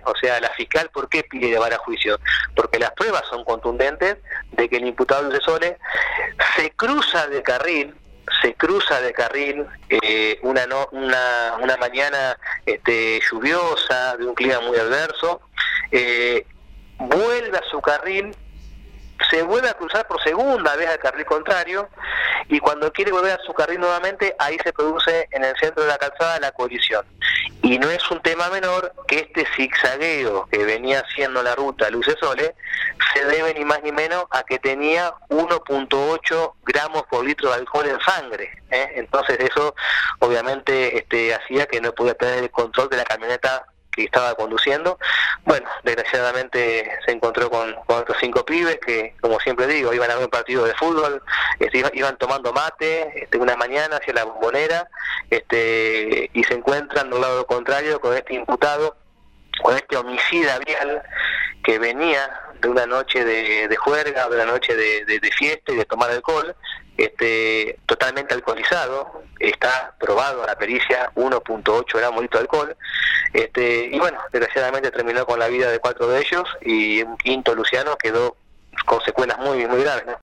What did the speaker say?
O sea, la fiscal, ¿por qué pide llevar a juicio? Porque las pruebas son contundentes de que el imputado Luce Sole se cruza de carril una mañana lluviosa, de un clima muy adverso, vuelve a su carril, se vuelve a cruzar por segunda vez al carril contrario, y cuando quiere volver a su carril nuevamente, ahí se produce en el centro de la calzada la colisión. Y no es un tema menor que este zigzagueo que venía haciendo la ruta Luce Sole se debe ni más ni menos a que tenía 1.8 gramos por litro de alcohol en sangre, ¿eh? Entonces eso obviamente hacía que no pudiera tener el control de la camioneta que estaba conduciendo. Bueno, desgraciadamente se encontró con otros 5 pibes que, como siempre digo, iban a ver un partido de fútbol, iban tomando mate una mañana hacia la Bombonera, y se encuentran del lado contrario con este imputado, con este homicida vial que venía de una noche de juerga, de una noche de fiesta y de tomar alcohol, totalmente alcoholizado. Está probado a la pericia 1.8 gramos de alcohol, y bueno, desgraciadamente terminó con la vida de 4 de ellos, y un quinto, Luciano, quedó con secuelas muy, muy graves, ¿no?